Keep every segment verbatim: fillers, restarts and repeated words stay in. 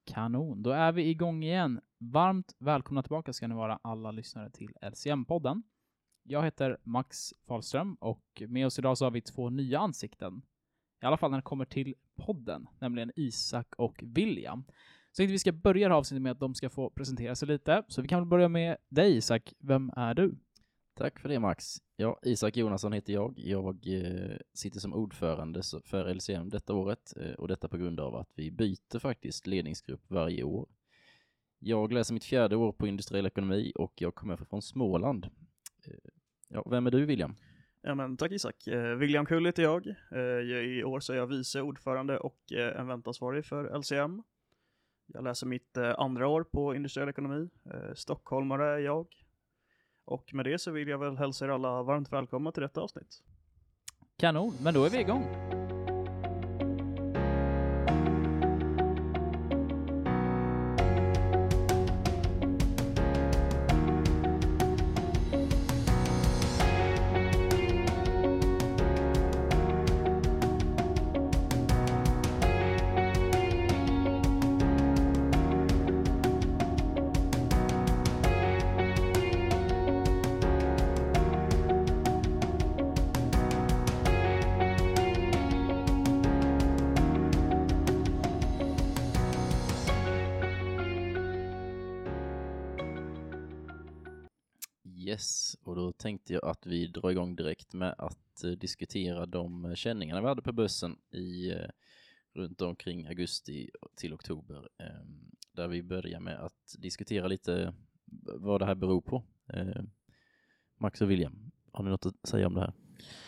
Kanon, då är vi igång igen. Varmt välkomna tillbaka ska ni vara alla lyssnare till L C M-podden. Jag heter Max Fahlström och med oss idag så har vi två nya ansikten. I alla fall när det kommer till podden, nämligen Isak och William. Så tänkte vi ska börja det här avsnittet med att de ska få presentera sig lite. Så vi kan väl börja med dig, Isak. Vem är du? Tack för det, Max. Ja, Isak Jonasson heter jag. Jag eh, sitter som ordförande för L C M detta året eh, och detta på grund av att vi byter faktiskt ledningsgrupp varje år. Jag läser mitt fjärde år på industriell ekonomi och jag kommer från Småland. Eh, ja, vem är du, William? Ja, men tack Isak. Eh, William Kull heter jag. Eh, jag. I år så är jag vice ordförande och eh, eventansvarig för L C M. Jag läser mitt eh, andra år på industriell ekonomi. Eh, Stockholmare är jag. Och med det så vill jag väl hälsa er alla varmt välkomna till detta avsnitt. Kanon, men då är vi igång. Yes, och då tänkte jag att vi drar igång direkt med att eh, diskutera de känningarna vi hade på börsen i eh, runt omkring augusti till oktober. Eh, där vi börjar med att diskutera lite vad det här beror på. Eh, Max och William, har ni något att säga om det här?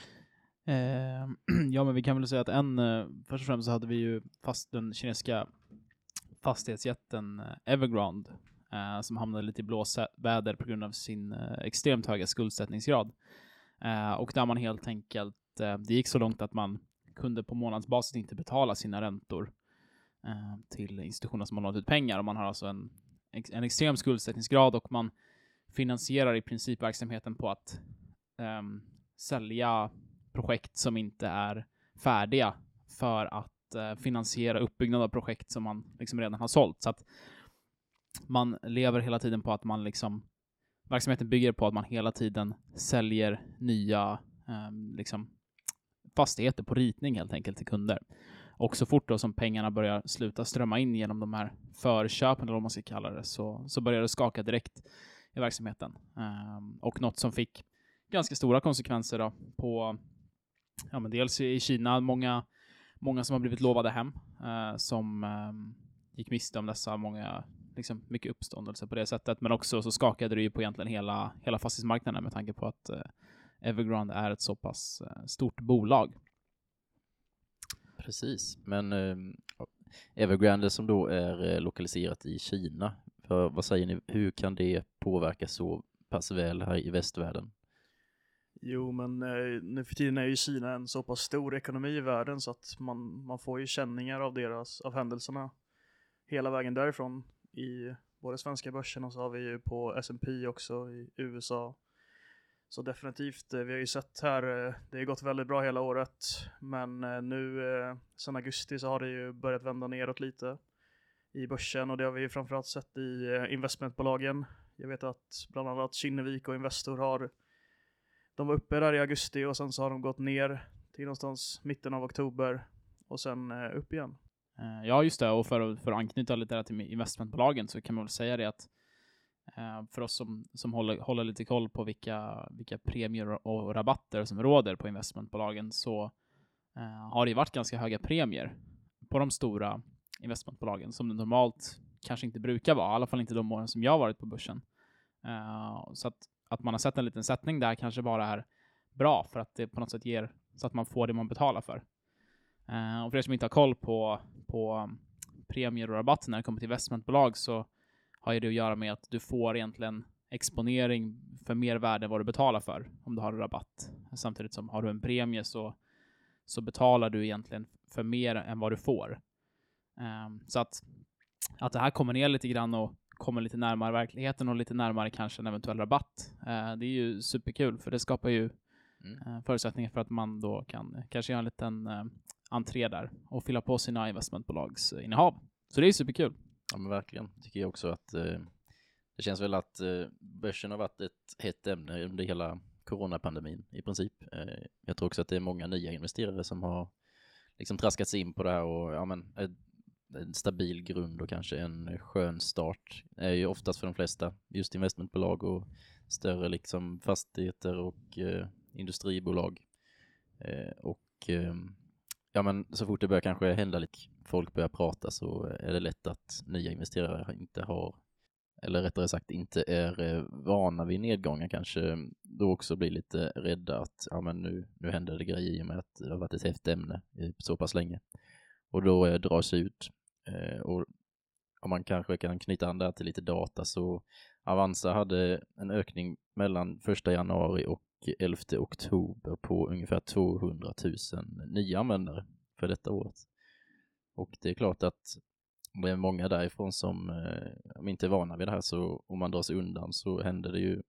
Eh, ja, men vi kan väl säga att en, eh, först och främst så hade vi ju fast den kinesiska fastighetsjätten eh, Evergrande eh, som hamnade lite i blåsväder på grund av sin eh, extremt höga skuldsättningsgrad. Eh, och där man helt enkelt, eh, det gick så långt att man kunde på månadsbasis inte betala sina räntor eh, till institutioner som har lånat ut pengar. Och man har alltså en, en extrem skuldsättningsgrad och man finansierar i princip verksamheten på att eh, sälja projekt som inte är färdiga för att eh, finansiera uppbyggnad av projekt som man liksom redan har sålt. Så att man lever hela tiden på att man liksom, verksamheten bygger på att man hela tiden säljer nya eh, liksom fastigheter på ritning helt enkelt till kunder. Och så fort då som pengarna börjar sluta strömma in genom de här förköpen eller vad man ska kalla det, så, så börjar det skaka direkt i verksamheten. Eh, och något som fick ganska stora konsekvenser då på, ja, men dels i Kina, många, många som har blivit lovade hem eh, som eh, gick miste om dessa, många, liksom mycket uppståndelse på det sättet, men också så skakade det ju på egentligen hela, hela fastighetsmarknaden med tanke på att eh, Evergrande är ett så pass eh, stort bolag. Precis, men eh, Evergrande som då är eh, lokaliserat i Kina, för, vad säger ni, hur kan det påverka så pass väl här i västvärlden? Jo, men eh, nu för tiden är ju Kina en så pass stor ekonomi i världen så att man, man får ju känningar av deras, av händelserna hela vägen därifrån. I både svenska börsen och så har vi ju på S and P också i U S A. Så definitivt, vi har ju sett här, det har gått väldigt bra hela året. Men nu sedan augusti så har det ju börjat vända neråt lite i börsen. Och det har vi ju framförallt sett i investmentbolagen. Jag vet att bland annat Kinnevik och Investor har, de var uppe där i augusti och sen så har de gått ner till någonstans mitten av oktober och sen upp igen. Ja, just det. Och för, för att anknyta lite där till investmentbolagen så kan man väl säga det att eh, för oss som, som håller, håller lite koll på vilka, vilka premier och rabatter som råder på investmentbolagen så eh, har det varit ganska höga premier på de stora investmentbolagen som det normalt kanske inte brukar vara. I alla fall inte de åren som jag har varit på börsen. Eh, så att, att man har sett en liten sättning där kanske bara är bra för att det på något sätt ger så att man får det man betalar för. Uh, och för er som inte har koll på, på premier och rabatter när det kommer till investmentbolag så har ju det att göra med att du får egentligen exponering för mer värde än vad du betalar för om du har en rabatt. Samtidigt som har du en premie så, så betalar du egentligen för mer än vad du får. Uh, så att, att det här kommer ner lite grann och kommer lite närmare verkligheten och lite närmare kanske en eventuell rabatt. Uh, det är ju superkul för det skapar ju mm. uh, förutsättningar för att man då kan kanske göra en liten uh, entré där och fylla på sina investmentbolagsinnehav. Så det är superkul. Ja, men verkligen. Tycker jag också att eh, det känns väl att eh, börsen har varit ett hett ämne under hela coronapandemin i princip. Eh, jag tror också att det är många nya investerare som har liksom traskats in på det här och ja, men, ett, en stabil grund och kanske en skön start är ju oftast för de flesta just investmentbolag och större liksom fastigheter och eh, industribolag. Eh, och eh, ja, men så fort det börjar kanske hända lite, folk börjar prata, så är det lätt att nya investerare inte har, eller rättare sagt inte är eh, vana vid nedgångar, kanske då också blir lite rädda att ja, men nu, nu händer det grejer i och med att det har varit ett häftigt ämne i så pass länge. Och då eh, drar sig ut. Eh, och om man kanske kan knyta an där till lite data, så Avanza hade en ökning mellan första januari och elfte oktober på ungefär tvåhundratusen nya användare för detta året. Och det är klart att det är många därifrån som eh, inte är vana vid det här, så om man drar sig undan så händer det ju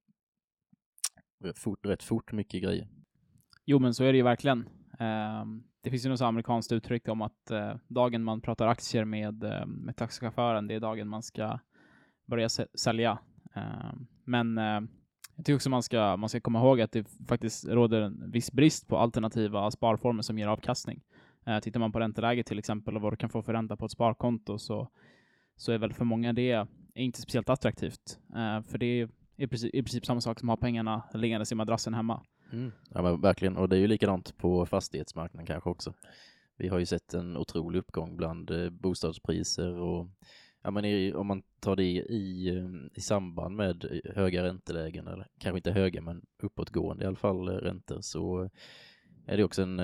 fort, rätt fort mycket grejer. Jo, men så är det ju verkligen. Eh, det finns ju något så amerikanskt uttryck om att eh, dagen man pratar aktier med, eh, med taxichauffören, det är dagen man ska börja s- sälja. Eh, men eh, jag tycker också man ska, man ska komma ihåg att det faktiskt råder en viss brist på alternativa sparformer som ger avkastning. Eh, tittar man på ränteläget till exempel och vad du kan få för ränta på ett sparkonto, så, så är väl för många det är inte speciellt attraktivt. Eh, för det är i princip, i princip samma sak som att ha pengarna liggandes i madrassen hemma. Mm. Ja, men verkligen. Och det är ju likadant på fastighetsmarknaden kanske också. Vi har ju sett en otrolig uppgång bland eh, bostadspriser och ja, men i, om man tar det i, i samband med höga räntelägen, eller kanske inte höga men uppåtgående i alla fall räntor, så är det också en,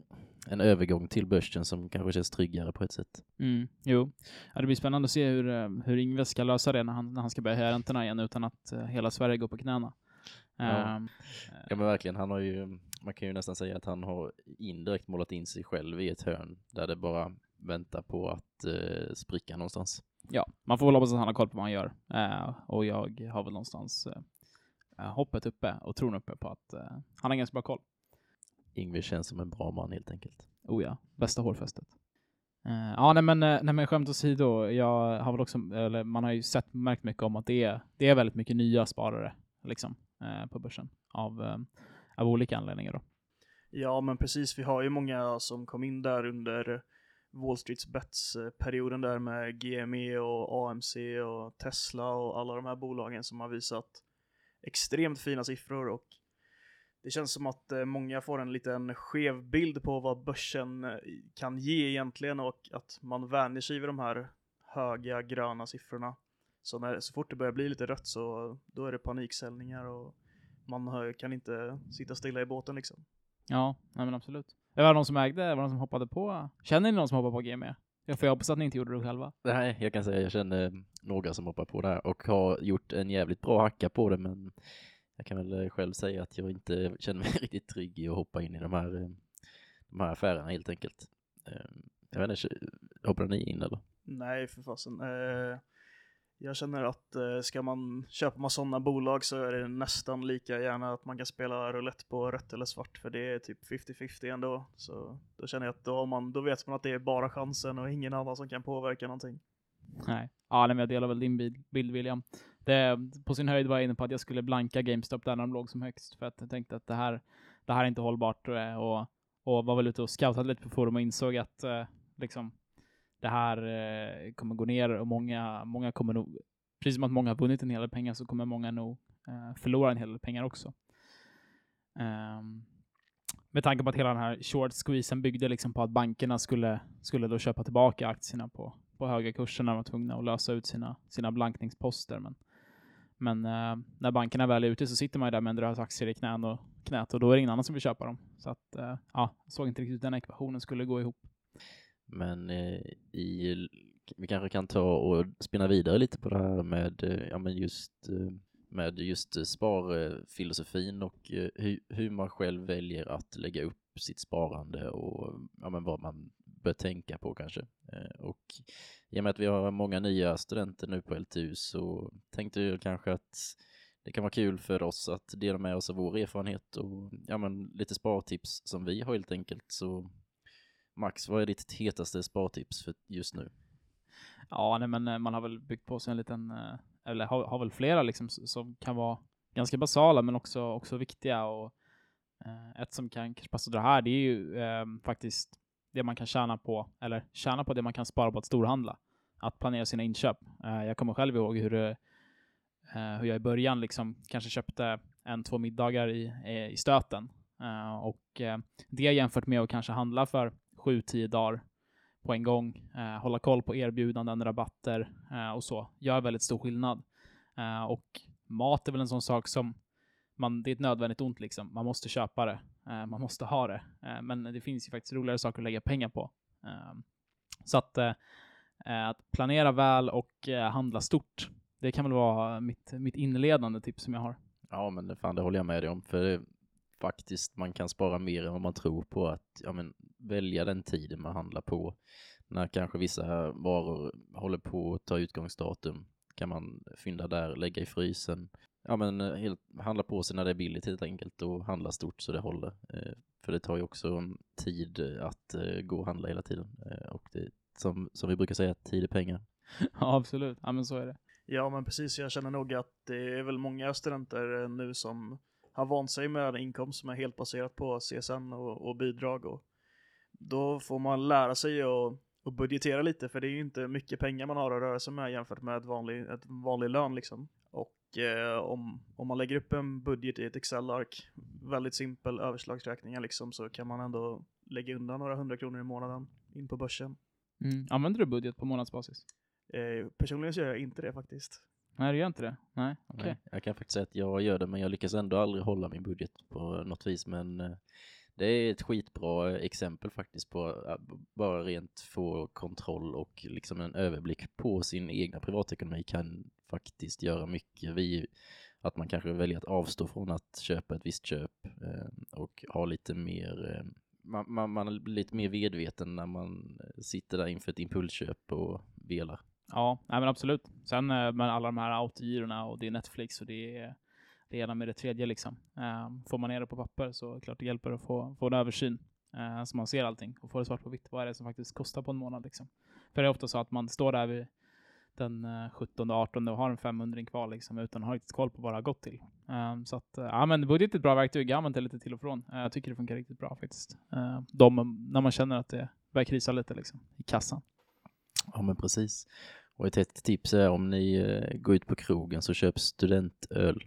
en övergång till börsen som kanske känns tryggare på ett sätt. Mm, jo. Ja, det blir spännande att se hur, hur Ingves ska lösa det när han, när han ska börja höja räntorna igen utan att uh, hela Sverige går på knäna. Ja. Um, ja, men verkligen. Han har ju, man kan ju nästan säga att han har indirekt målat in sig själv i ett hörn där det bara väntar på att uh, spricka någonstans. Ja, man får väl hoppas att han har koll på vad han gör. Uh, och jag har väl någonstans uh, hoppet uppe och tron uppe på att uh, han har ganska bra koll. Ingve känns som en bra man helt enkelt. Oh ja, bästa hårfästet. Uh, ja, nej men, nej men skämt åsido, jag har väl också, eller man har ju sett, märkt mycket om att det är, det är väldigt mycket nya sparare liksom uh, på börsen av, uh, av olika anledningar då. Ja, men precis. Vi har ju många som kom in där under Wall Streets Bets-perioden där med G M E och A M C och Tesla och alla de här bolagen som har visat extremt fina siffror, och det känns som att många får en liten skev bild på vad börsen kan ge egentligen, och att man vänjer sig vid de här höga gröna siffrorna. Så, när, så fort det börjar bli lite rött, så då är det paniksäljningar och man kan inte sitta stilla i båten liksom. Ja, nej men absolut. Det var någon som ägde, var någon som hoppade på. Känner ni någon som hoppade på G M E? Jag får hoppas att ni inte gjorde det själva. Nej, jag kan säga att jag känner några som hoppar på det här och har gjort en jävligt bra hacka på det, men jag kan väl själv säga att jag inte känner mig riktigt trygg i att hoppa in i de här, de här affärerna helt enkelt. Jag vet inte, hoppar ni in eller? Nej, för fasen. Eh, jag känner att eh, ska man köpa med sådana bolag så är det nästan lika gärna att man kan spela roulette på rött eller svart, för det är typ femtio femtio ändå. Så då känner jag att då, man, då vet man att det är bara chansen och ingen annan som kan påverka någonting. Nej, ja, men jag delar väl din bild, bild William. Det, på sin höjd var jag inne på att jag skulle blanka GameStop där när de låg som högst, för att jag tänkte att det här, det här är inte hållbart, och, och var väl ute och scoutade lite på forum och insåg att eh, liksom, det här eh, kommer gå ner, och många, många kommer nog, precis som att många har vunnit en hel del pengar, så kommer många nog eh, förlora en hel del pengar också. Um, med tanke på att hela den här short squeezen byggde liksom på att bankerna skulle, skulle då köpa tillbaka aktierna på på höga kurser när de var tvungna att lösa ut sina, sina blankningsposter. Men, men eh, när bankerna är väl är ute så sitter man ju där med en drös aktier i knän och, knät, och då är det ingen annan som vill köpa dem. Så att, eh, ja, jag såg inte riktigt den ekvationen skulle gå ihop. Men eh, i, vi kanske kan ta och spinna vidare lite på det här med, eh, ja, men just, eh, med just sparfilosofin och eh, hur, hur man själv väljer att lägga upp sitt sparande och ja, men vad man bör tänka på kanske. Eh, och i och med att vi har många nya studenter nu på L T U, så tänkte jag kanske att det kan vara kul för oss att dela med oss av vår erfarenhet och ja, men lite spartips som vi har helt enkelt. Så Max, vad är ditt hetaste spartips för just nu? Ja, nej, men man har väl byggt på sig en liten, eller har, har väl flera liksom som kan vara ganska basala men också, också viktiga. Och eh, ett som kan kanske passa att dra här, det är ju eh, faktiskt det man kan tjäna på, eller tjäna på det man kan spara på att storhandla. Att planera sina inköp. Eh, jag kommer själv ihåg hur, eh, hur jag i början liksom kanske köpte en, två middagar i, i stöten. Eh, och eh, det jämfört med att kanske handla för sju, tio dagar på en gång, eh, hålla koll på erbjudanden, rabatter eh, och så, gör väldigt stor skillnad. Eh, och mat är väl en sån sak som man, det är ett nödvändigt ont liksom. Man måste köpa det. Eh, man måste ha det. Eh, men det finns ju faktiskt roligare saker att lägga pengar på. Eh, så att, eh, att planera väl och eh, handla stort, det kan väl vara mitt, mitt inledande tips som jag har. Ja, men det, fan, det håller jag med dig om. För det, faktiskt, man kan spara mer än vad man tror på. Att ja, men, välja den tiden man handlar på. När kanske vissa varor håller på att ta utgångsdatum, kan man fynda där, lägga i frysen. Ja, men helt, handla på sig när det är billigt helt enkelt och handla stort så det håller. Eh, för det tar ju också tid att eh, gå och handla hela tiden. Eh, och det, som, som vi brukar säga, tid är pengar. Ja, absolut. Ja, men så är det. Ja, men precis. Jag känner nog att det är väl många studenter nu som har vant sig med en inkomst som är helt baserat på C S N och, och bidrag. Och då får man lära sig att, att budgetera lite, för det är ju inte mycket pengar man har att röra sig med jämfört med ett vanlig, ett vanlig lön liksom. Och eh, om, om man lägger upp en budget i ett Excel-ark, väldigt simpel överslagsräkningar liksom, så kan man ändå lägga undan några hundra kronor i månaden in på börsen. Mm. Använder du budget på månadsbasis? Eh, personligen så gör jag inte det faktiskt. Nej, du gör inte det? Nej, okej. Okay. Jag kan faktiskt säga att jag gör det, men jag lyckas ändå aldrig hålla min budget på något vis. Men eh, det är ett skitbra exempel faktiskt på att bara rent få kontroll och liksom en överblick på sin egna privatekonomi kan faktiskt göra mycket. Vi, att man kanske väljer att avstå från att köpa ett visst köp eh, och ha lite mer... Eh, man, man, man är lite mer vedveten när man sitter där inför ett impulsköp och velar. Ja, nej men absolut. Sen med alla de här autogirorna och det är Netflix och det är det ena med det tredje liksom. Um, får man ner det på papper så klart det hjälper att få, få en översyn. Uh, så man ser allting och får det svart på vitt. Vad är det som faktiskt kostar på en månad liksom. För det är ofta så att man står där vid den uh, sjuttonde, artonde och har en femhundring kvar liksom utan att ha riktigt koll på vad det har gått till. Um, så att, uh, ja men budget är ett bra verktyg. Jag använder det lite till och från. Uh, jag tycker det funkar riktigt bra faktiskt. Uh, de, när man känner att det börjar krisa lite liksom i kassan. Ja, men precis. Och ett, ett tips är om ni eh, går ut på krogen så köp studentöl.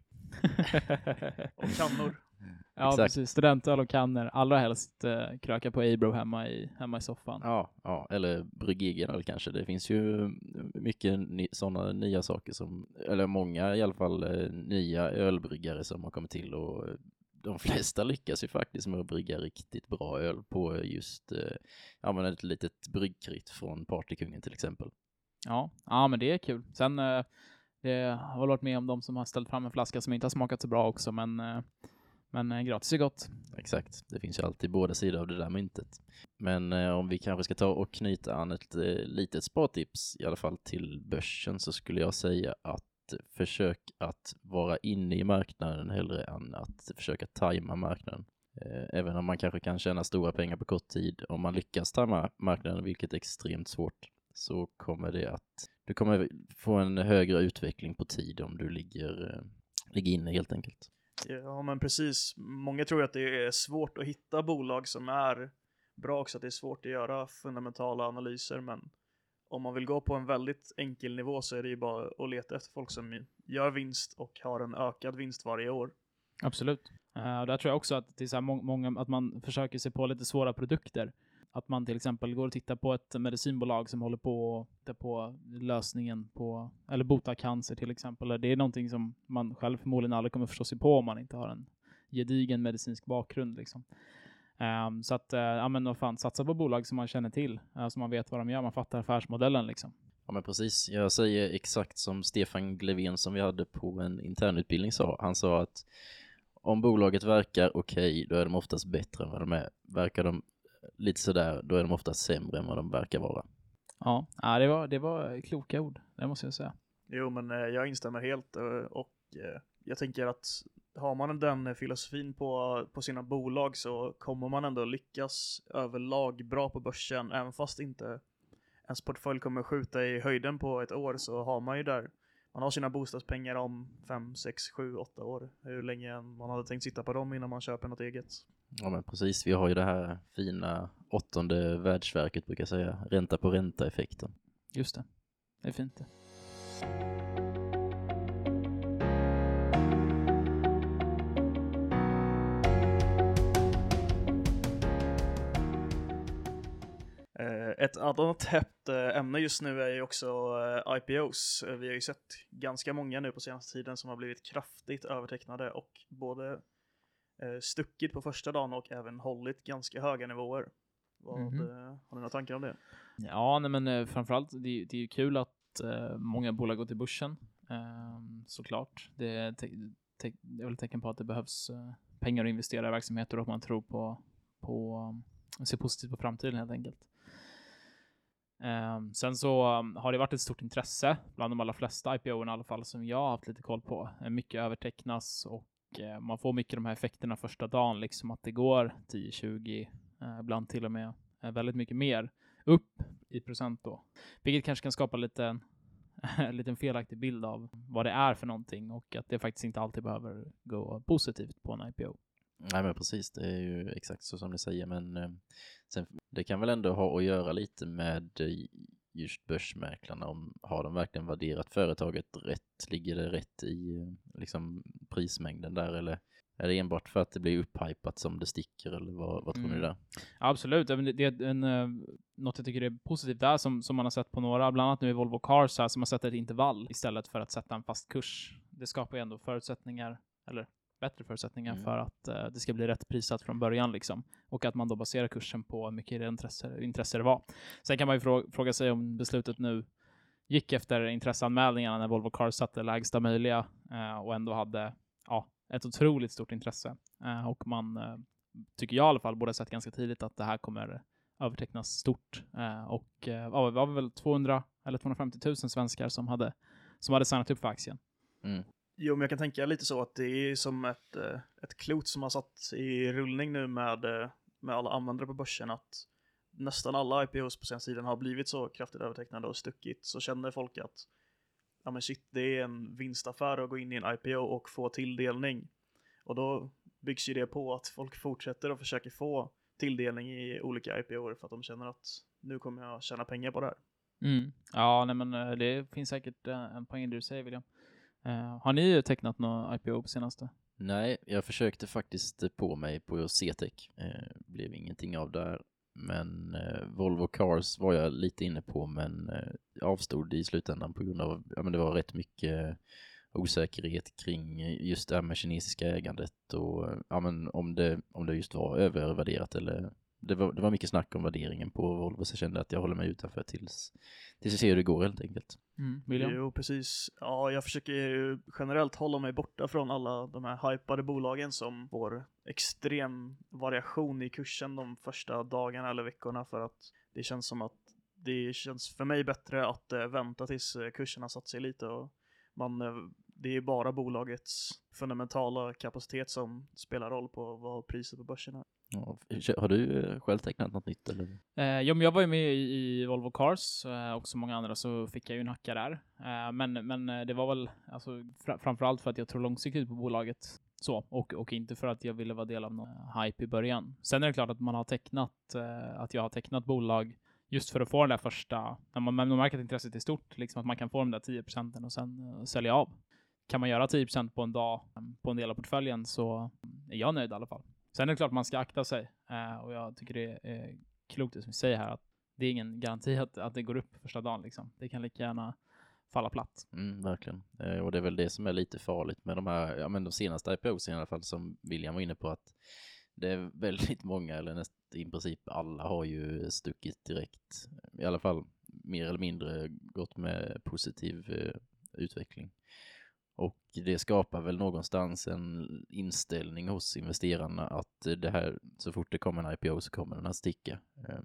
Och kannor. Ja, Exakt. Precis. Studentöl och kannor. Allra helst eh, kröka på Abro hemma i, hemma i soffan. Ja, ja, eller Bryggen eller kanske. Det finns ju mycket ny, sådana nya saker som, eller många i alla fall eh, nya ölbryggare som har kommit till och de flesta lyckas ju faktiskt med att brygga riktigt bra öl på just eh, ja, men ett litet bryggkrit från Partykungen till exempel. Ja, ja men det är kul. Sen eh, det har varit med om de som har ställt fram en flaska som inte har smakat så bra också, men, eh, men eh, gratis är gott. Exakt, det finns ju alltid båda sidor av det där myntet. Men eh, om vi kanske ska ta och knyta an ett eh, litet spartips i alla fall till börsen, så skulle jag säga att försök att vara inne i marknaden hellre än att försöka tajma marknaden. Eh, även om man kanske kan tjäna stora pengar på kort tid, om man lyckas tajma marknaden, vilket är extremt svårt, så kommer det att du kommer få en högre utveckling på tid om du ligger, eh, ligger inne helt enkelt. Ja, men precis. Många tror att det är svårt att hitta bolag som är bra också, att det är svårt att göra fundamentala analyser, men om man vill gå på en väldigt enkel nivå så är det ju bara att leta efter folk som gör vinst och har en ökad vinst varje år. Absolut. Uh, och där tror jag också att det är så här må- många, att man försöker se på lite svåra produkter. Att man till exempel går och tittar på ett medicinbolag som håller på att på lösningen på, eller bota cancer till exempel. Det är någonting som man själv förmodligen aldrig kommer förstå sig på om man inte har en gedigen medicinsk bakgrund liksom. Um, så att, uh, ja men vad fan, satsa på bolag som man känner till, uh, som man vet vad de gör, man fattar affärsmodellen liksom. Ja, men precis. Jag säger exakt som Stefan Glevén som vi hade på en internutbildning sa. Han sa att om bolaget verkar okej, okay, då är de oftast bättre än vad de är. Verkar de lite sådär, då är de oftast sämre än vad de verkar vara. Ja, ja det, var, det var kloka ord, det måste jag säga. Jo, men eh, jag instämmer helt och, och eh, jag tänker att har man den filosofin på, på sina bolag så kommer man ändå lyckas överlag bra på börsen, även fast inte ens portfölj kommer skjuta i höjden på ett år, så har man ju där, man har sina bostadspengar om fem, sex, sju, åtta år. Hur länge man hade tänkt sitta på dem innan man köper något eget. Ja men precis, vi har ju det här fina åttonde världsverket brukar jag säga, ränta på ränta-effekten. Just det, det är fint det. Ett annat hett ämne just nu är ju också I P Os. Vi har ju sett ganska många nu på senaste tiden som har blivit kraftigt övertecknade och både stuckit på första dagen och även hållit ganska höga nivåer. Vad, mm-hmm. Har ni några tankar om det? Ja, nej, men framförallt det, det är ju kul att uh, många bolag går till börsen. Uh, såklart. Det är, te- te- det är väl ett tecken på att det behövs uh, pengar att investera i verksamheter och man tror på, på um, ser positivt på framtiden helt enkelt. Um, sen så um, har det varit ett stort intresse bland de allra flesta I P O-erna i alla fall som jag har haft lite koll på. Mycket övertecknas och uh, man får mycket de här effekterna första dagen, liksom att det går tio tjugo, uh, ibland till och med uh, väldigt mycket mer upp i procent då. Vilket kanske kan skapa lite en liten felaktig bild av vad det är för någonting och att det faktiskt inte alltid behöver gå positivt på en I P O. Nej men precis, det är ju exakt så som du säger, men eh, sen, det kan väl ändå ha att göra lite med just börsmäklarna, om har de verkligen värderat företaget rätt, ligger det rätt i liksom prismängden där, eller är det enbart för att det blir upphypat som det sticker, eller vad, vad tror mm. ni där? Absolut, det är en, något jag tycker är positivt där som, som man har sett på några, bland annat nu i Volvo Cars här, som har sett ett intervall istället för att sätta en fast kurs. Det skapar ju ändå förutsättningar, eller bättre förutsättningar mm. för att uh, det ska bli rätt prissatt från början liksom. Och att man då baserar kursen på hur mycket intresse, intresse det var. Sen kan man ju frå- fråga sig om beslutet nu gick efter intresseanmälningarna när Volvo Cars satte lägsta möjliga uh, och ändå hade ja, ett otroligt stort intresse. Uh, och man uh, tycker jag i alla fall borde ha sett ganska tidigt att det här kommer övertecknas stort. Uh, och uh, ja, det var väl tvåhundra eller tvåhundrafemtio tusen svenskar som hade, som hade signat upp för aktien. Mm. Jo, men jag kan tänka lite så att det är som ett, ett klot som har satt i rullning nu med, med alla användare på börsen, att nästan alla I P Os på sen sidan har blivit så kraftigt övertecknade och stuckit, så känner folk att ja men shit, det är en vinstaffär att gå in i en I P O och få tilldelning. Och då byggs ju det på att folk fortsätter och försöker få tilldelning i olika I P O:er för att de känner att nu kommer jag tjäna pengar på det här. Mm. Ja, nej, men det finns säkert en poäng du säger, William. Uh, har ni tecknat någon I P O på senaste? Nej, jag försökte faktiskt på mig på C-Tech. Eh, blev ingenting av där. Men eh, Volvo Cars var jag lite inne på, men eh, jag avstod i slutändan på grund av ja, men det var rätt mycket osäkerhet kring just det här med kinesiska ägandet och ja, men om, det, om det just var övervärderat eller det var, det var mycket snack om värderingen på Volvo, så jag kände att jag håller mig utanför tills, tills jag ser hur det går helt enkelt. Mm, William? Jo, precis. Ja, jag försöker ju generellt hålla mig borta från alla de här hypade bolagen som får extrem variation i kursen de första dagarna eller veckorna, för att det känns som att det känns för mig bättre att äh, vänta tills äh, kursen har satt sig lite och man, äh, det är bara bolagets fundamentala kapacitet som spelar roll på vad priset på börsen är. Ja, har du själv tecknat något nytt eller? Eh, jo, men jag var ju med i, i Volvo Cars eh, och så många andra, så fick jag ju en hacka där. Eh, men, men det var väl alltså, fr- framförallt för att jag tror långsiktigt på bolaget så, och, och inte för att jag ville vara del av någon hype i början. Sen är det klart att man har tecknat eh, att jag har tecknat bolag just för att få den där första, när man, man märker att intresset är stort, liksom att man kan få de där tio procenten och sen uh, sälja av. Kan man göra tio procent på en dag um, på en del av portföljen, så är jag nöjd i alla fall. Sen är det klart att man ska akta sig. Uh, och jag tycker det är klokt det som vi säger här, att det är ingen garanti att, att det går upp första dagen. Liksom. Det kan lika gärna falla platt. Mm, verkligen. Eh, och det är väl det som är lite farligt med de här, ja men de senaste I P O's i alla fall, som William var inne på, att det är väldigt många, eller nästan i princip alla har ju stuckit direkt. I alla fall mer eller mindre gått med positiv eh, utveckling. Och det skapar väl någonstans en inställning hos investerarna att det här, så fort det kommer en I P O så kommer den att sticka.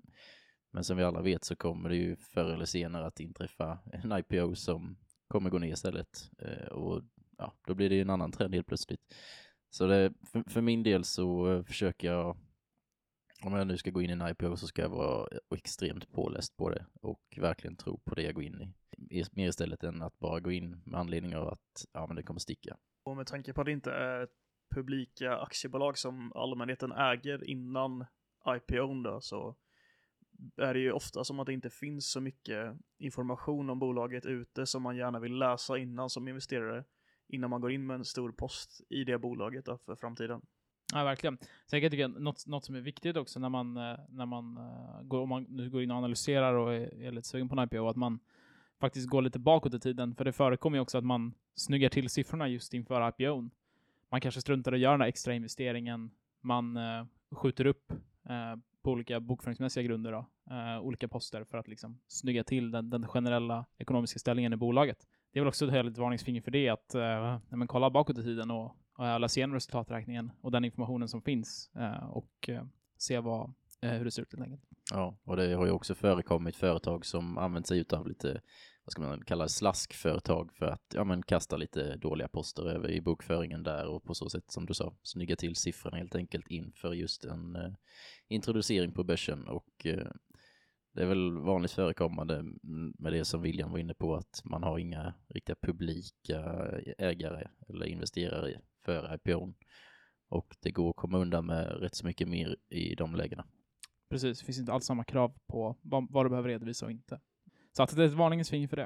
Men som vi alla vet så kommer det ju förr eller senare att inträffa en I P O som kommer gå ner istället. Och ja, då blir det en annan trend helt plötsligt. Så det, för, för min del så försöker jag om jag nu ska gå in i en I P O så ska jag vara extremt påläst på det och verkligen tro på det jag går in i. Mer istället än att bara gå in med anledning av att ja, men det kommer sticka. Och med tanke på att det inte är publika aktiebolag som allmänheten äger innan I P O då, så är det ju ofta som att det inte finns så mycket information om bolaget ute som man gärna vill läsa innan som investerare, innan man går in med en stor post i det bolaget då, för framtiden. Ja, verkligen. Så jag tycker något, något som är viktigt också när man, när man, går, om man nu går in och analyserar och är, är lite sugen på en I P O, att man faktiskt går lite bakåt i tiden. För det förekommer ju också att man snyggar till siffrorna just inför I P O. Man kanske struntar att göra den här extra investeringen. Man uh, skjuter upp uh, på olika bokföringsmässiga grunder då, uh, olika poster för att liksom snygga till den, den generella ekonomiska ställningen i bolaget. Det är väl också ett helt varningsfinger för det att uh, när man kollar bakåt i tiden och, och läser igenom resultaträkningen och den informationen som finns uh, och uh, se vad, uh, hur det ser ut helt enkelt. Ja, och det har ju också förekommit företag som använder sig utav lite, vad ska man kalla det, slaskföretag för att ja, men kasta lite dåliga poster över i bokföringen där och på så sätt, som du sa, snygga till siffrorna helt enkelt inför just en eh, introducering på börsen. Och eh, det är väl vanligt förekommande med det som William var inne på, att man har inga riktiga publika ägare eller investerare för I P O. Och det går att komma undan med rätt så mycket mer i de lägena. Precis, det finns inte alls samma krav på vad, vad du behöver redovisa och inte. Så att det är ett varningens finger för det.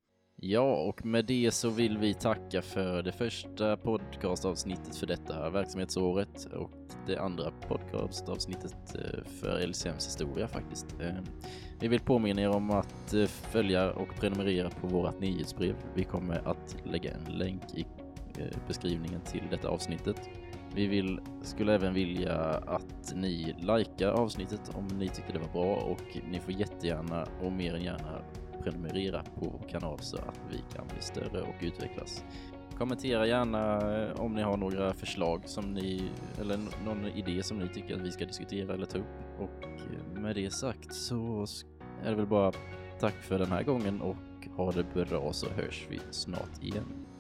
Ja, och med det så vill vi tacka för det första podcastavsnittet för detta verksamhetsåret och det andra podcastavsnittet för L C M:s historia faktiskt. Vi vill påminna er om att följa och prenumerera på vårt nyhetsbrev. Vi kommer att lägga en länk i beskrivningen till detta avsnittet. Vi vill, skulle även vilja att ni likar avsnittet om ni tyckte det var bra, och ni får jättegärna och mer än gärna prenumerera på vår kanal så att vi kan bli större och utvecklas. Kommentera gärna om ni har några förslag som ni, eller någon idé som ni tycker att vi ska diskutera eller ta upp. Och med det sagt så är det väl bara tack för den här gången och ha det bra, så hörs vi snart igen.